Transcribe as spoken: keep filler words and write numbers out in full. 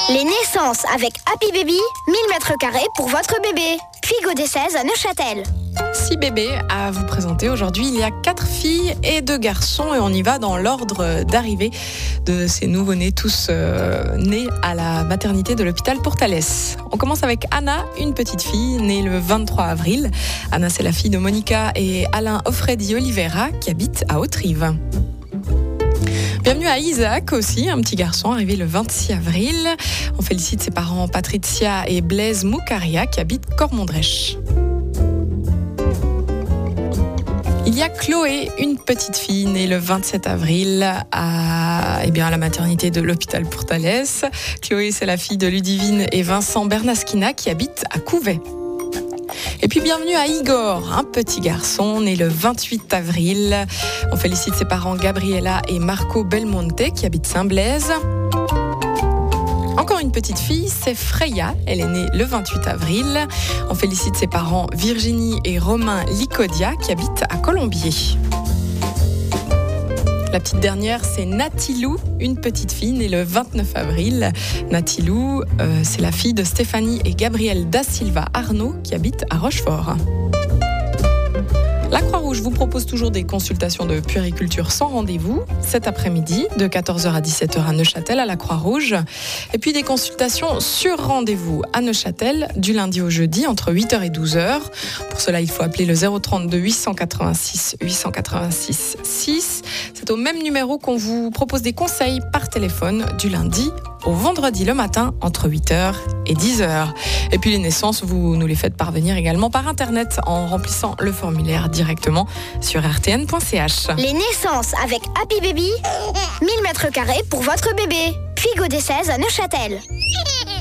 Les naissances avec Happy Baby, mille mètres carrés pour votre bébé. Puis Godet seize à Neuchâtel. Six bébés à vous présenter aujourd'hui. Il y a quatre filles et deux garçons et on y va dans l'ordre d'arrivée de ces nouveau-nés, tous euh, nés à la maternité de l'hôpital Portales. On commence avec Anna, une petite fille née le vingt-trois avril. Anna, c'est la fille de Monica et Alain Offredi Oliveira qui habitent à Haute-Rive. Bienvenue à Isaac aussi, un petit garçon arrivé le vingt-six avril. On félicite ses parents Patricia et Blaise Moukaria qui habitent Cormondrech. Il y a Chloé, une petite fille née le vingt-sept avril à, eh bien, à la maternité de l'hôpital Portales. Chloé, c'est la fille de Ludivine et Vincent Bernasquina qui habitent à Couvet. Et puis bienvenue à Igor, un petit garçon né le vingt-huit avril. On félicite ses parents Gabriela et Marco Belmonte qui habitent Saint-Blaise. Encore une petite fille, c'est Freya. Elle est née le vingt-huit avril. On félicite ses parents Virginie et Romain Licodia qui habitent à Colombier. La petite dernière, c'est Nathilou, une petite fille née le vingt-neuf avril. Nathilou, euh, c'est la fille de Stéphanie et Gabriel da Silva Arnaud qui habitent à Rochefort. La Croix-Rouge vous propose toujours des consultations de puériculture sans rendez-vous cet après-midi de quatorze heures à dix-sept heures à Neuchâtel à la Croix-Rouge. Et puis des consultations sur rendez-vous à Neuchâtel du lundi au jeudi entre huit heures et douze heures. Pour cela, il faut appeler le zéro trente-deux huit cent quatre-vingt-six huit cent quatre-vingt-six six. C'est au même numéro qu'on vous propose des conseils par téléphone du lundi au vendredi le matin entre huit heures et dix heures. Et puis les naissances, vous nous les faites parvenir également par internet en remplissant le formulaire directement sur r t n point c h. Les naissances avec Happy Baby, mille mètres carrés pour votre bébé. Puis Godet seize à Neuchâtel.